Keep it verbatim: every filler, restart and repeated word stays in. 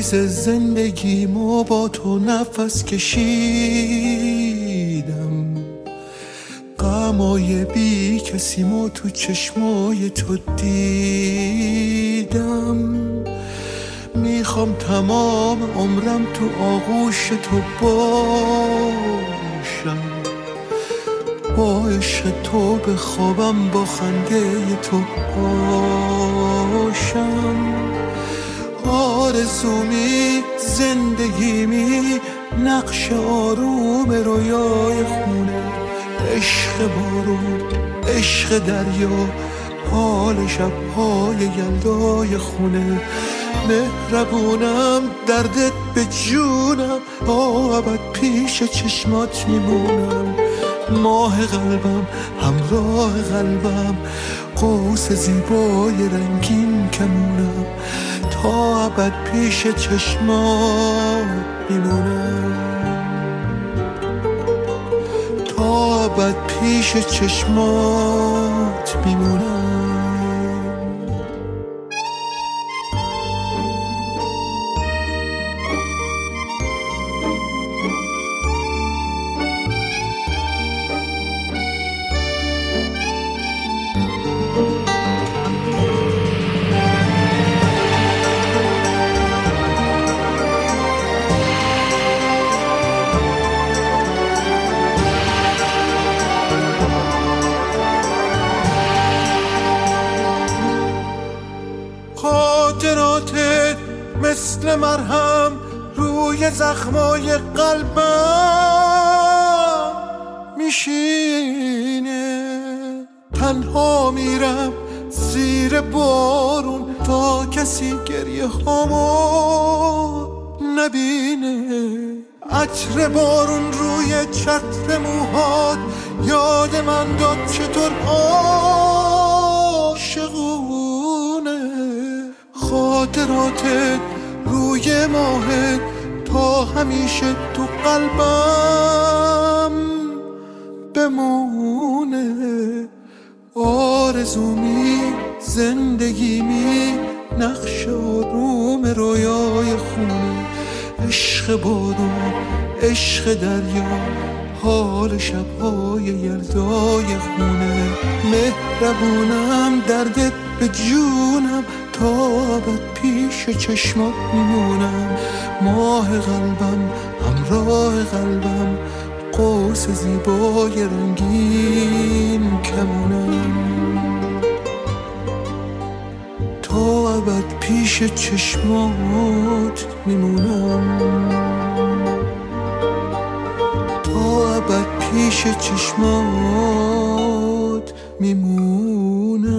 پاییز زندگیمو با تو نفس کشیدم، غمای بی کسیمو تو چشمای تو دیدم. میخوام تمام عمرم تو آغوش تو باشم، با عشق تو بخوابم، با خنده تو باشم. آرزومی زندگیمی نقش آروم رویای خونه، عشق بارون عشق دریا حال شب‌های یلدای خونه. مهربونم دردت به جونم، تا ابد پیش چشمات میمونم. ماه قلبم همراه قلبم، قوس زیبای رنگین کمونم. تا ابد پیش چشمات میمونم، تا ابد پیش چشمات میمونم. خاطراتت مثل مرهم روی زخمای قلبم میشینه. تنها میرم زیر بارون تا کسی گریه هامو نبینه. عطر بارون روی چتر موهات یاد من داد چطور عاشقونه. خاطراتت روی ماهت تا همیشه تو قلبم بمونه. آرزومی زندگیمی نقش آروم رویای خونه، عشق بارون عشق دریا حال شب‌های یلدای خونه. مهربونم دردت به جونم، تا ابد پیش چشمات میمونم. ماه قلبم همراه قلبم، قوس زیبای رنگین کمونم. تا ابد پیش چشمات میمونم، تا ابد پیش چشمات میمونم.